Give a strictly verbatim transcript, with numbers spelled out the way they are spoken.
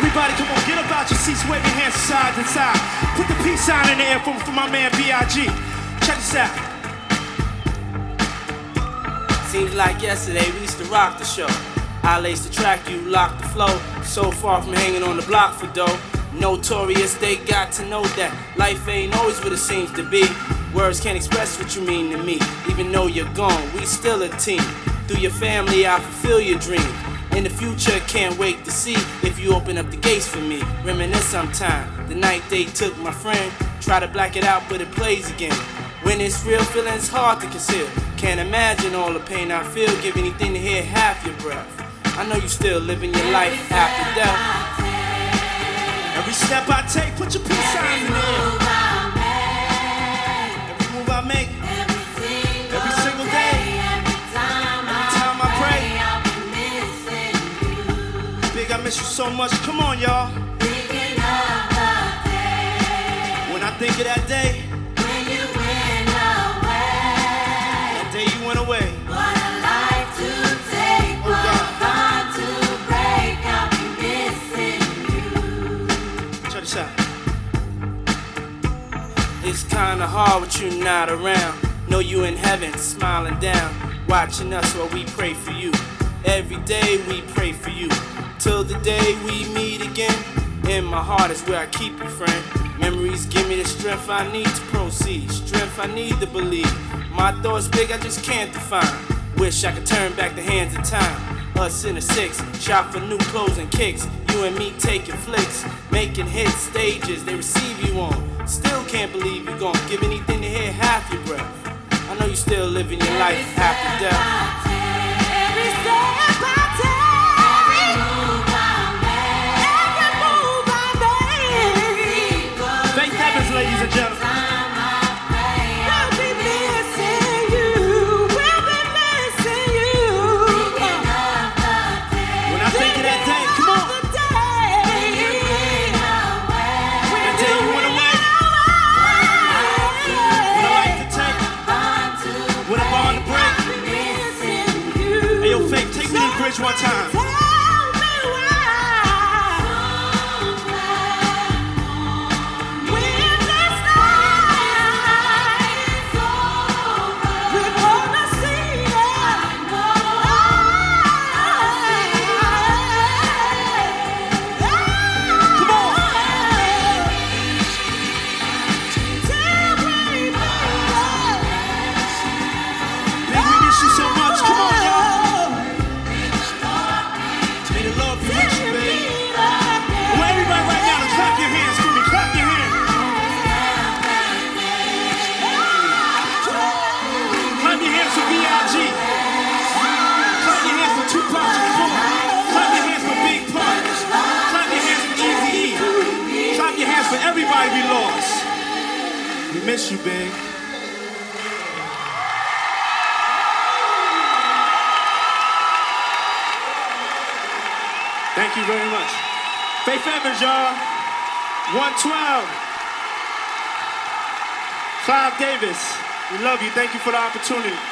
Everybody, come on, get up out your seats, wave your hands side to side. Put the peace sign in the air for, for my man B I G. Check this out. Seems like yesterday we used to rock the show. I laced the track, you locked the flow. So far from hanging on the block for dough. Notorious, they got to know that life ain't always what it seems to be. Words can't express what you mean to me. Even though you're gone, we still a team. Through your family, I'll fulfill your dream. In the future, can't wait to see if you open up the gates for me. Reminisce sometime, the night they took my friend. Try to black it out, but it plays again. When it's real, feeling's hard to conceal. Can't imagine all the pain I feel. Give anything to hear half your breath. I know you still living your life after death. Every step I take, put your peace sign in the air. Every move I make, every single day, every time I pray. Big, I miss you so much. Come on, y'all. When I think of that day, when you went away, that day you went away. What a life to take, Oh, what God. a bond to break. I'll be missing you. Check this out. It's kinda hard with you not around. Know you in heaven, smiling down, watching us while we pray for you. Every day we pray for you, till the day we meet again. In my heart is where I keep you, friend. Memories give me the strength I need to proceed, strength I need to believe. My thoughts big, I just can't define. Wish I could turn back the hands of time. Us in a six, shop for new clothes and kicks. You and me taking flicks, making hits, stages they receive you on. Still can't believe you're gone. Give anything to hear half your breath. I know you still living your life after death. Every step I take, every move I make, every move I make. Faith Evans, ladies and gentlemen. We'll be missing you. We'll be missing you. When I think of that day, come on. The day That day you went away. What a life to take. What a bond to break. Hey, yo, Faith, take me to the bridge one time. Big, we miss you so much. Come on, y'all. May the Lord be with you, baby. Well, everybody right now, clap your hands for me. Clap your hands. Clap your hands for B I G. Clap your hands for Tupac Shakur. Clap your hands for Big Pun. Clap your hands for Eazy-E. Clap your hands for everybody we lost. We miss you, Big. Thank you very much. Faith Evans, y'all. one twelve. Clive Davis, we love you. Thank you for the opportunity.